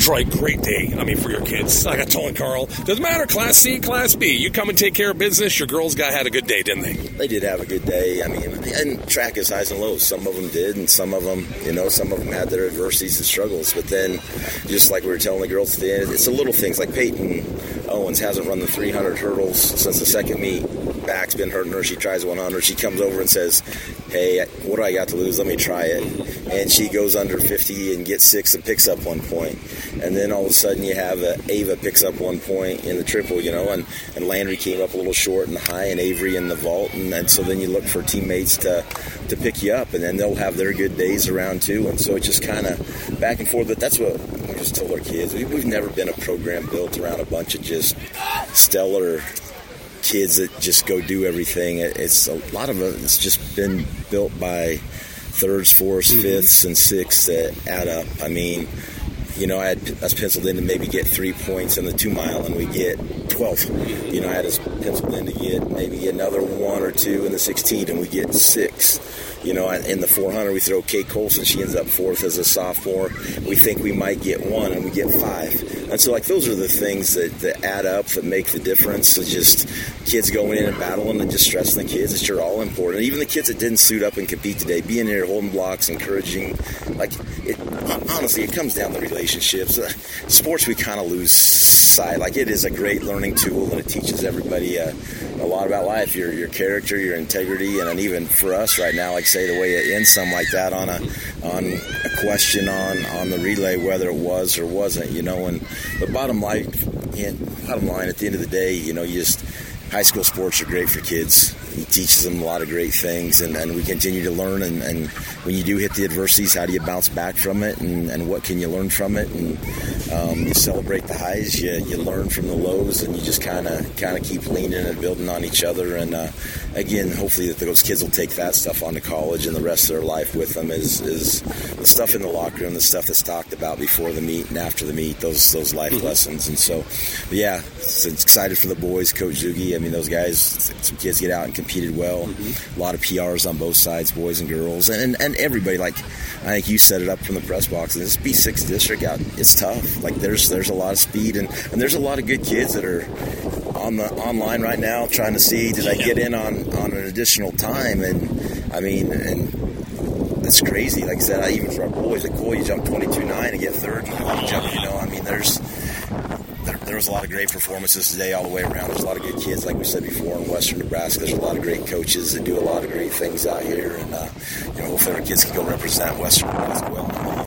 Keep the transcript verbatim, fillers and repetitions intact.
Detroit, great day. I mean, for your kids. Like I told Carl, doesn't matter, Class C, Class B. You come and take care of business. Your girls got had a good day, didn't they? They did have a good day. I mean, and track is highs and lows. Some of them did, and some of them, you know, some of them had their adversities and struggles. But then, just like we were telling the girls at the end, it's the little things like Peyton Owens hasn't run the three hundred hurdles since the second meet. Back's been hurting her. She tries one hundred. She comes over and says, hey, what do I got to lose? Let me try it. And she goes under fifty and gets six and picks up one point. And then all of a sudden you have uh, Ava picks up one point in the triple, you know, and, and Landry came up a little short in the high and Avery in the vault. And, and so then you look for teammates to, to pick you up, and then they'll have their good days around too. And so it's just kind of back and forth. But that's what we just told our kids. We, we've never been a program built around a bunch of just stellar kids that just go do everything. It's a lot of it. It's just been built by thirds, fourths, mm-hmm. fifths, and sixths that add up. I mean, you know, I had us penciled in to maybe get three points in the two mile, and we get twelve. You know, I had us penciled in to get maybe another one or two in the sixteen, and we get six. You know, in the four hundred, we throw Kate Colson. She ends up fourth as a sophomore. We think we might get one, and we get five. And so, like, those are the things that, that add up, that make the difference. It's just kids going in and battling and just stressing the kids that you're all important. Even the kids that didn't suit up and compete today, being here, holding blocks, encouraging. Like, it, honestly, it comes down to relationships. Uh, sports, we kind of lose sight. Like, it is a great learning tool, and it teaches everybody uh, a lot about life, your your character, your integrity, and, and even for us right now, like, say, the way it ends something like that on a on a question on, on the relay, whether it was or wasn't, you know. And the bottom line, bottom line, at the end of the day, you know, you just high school sports are great for kids. He teaches them a lot of great things, and, and we continue to learn. And, and when you do hit the adversities, how do you bounce back from it, and, and what can you learn from it? And um, you celebrate the highs, you, you learn from the lows, and you just kind of kind of keep leaning and building on each other. And uh, again, hopefully that those kids will take that stuff on to college and the rest of their life with them. Is is the stuff in the locker room, the stuff that's talked about before the meet and after the meet, those those life mm-hmm. lessons. And so, yeah, it's excited for the boys. Coach Zugi, I mean, those guys, some kids get out and competed well. Mm-hmm. A lot of P Rs on both sides, boys and girls, and and everybody. Like I think you set it up from the press box. And this B six district out, it's tough. Like there's there's a lot of speed, and, and there's a lot of good kids that are on the online right now trying to see did I get in on, on an additional time. And I mean, and it's crazy. Like I said, I even for our boys at Cole, you jump twenty-two nine and get third. And you jump, you know, I mean, there's. There, there was a lot of great performances today all the way around. There's a lot of good kids, like we said before, in western Nebraska. There's a lot of great coaches that do a lot of great things out here. And, uh, you know, hopefully our kids can go represent western Nebraska well.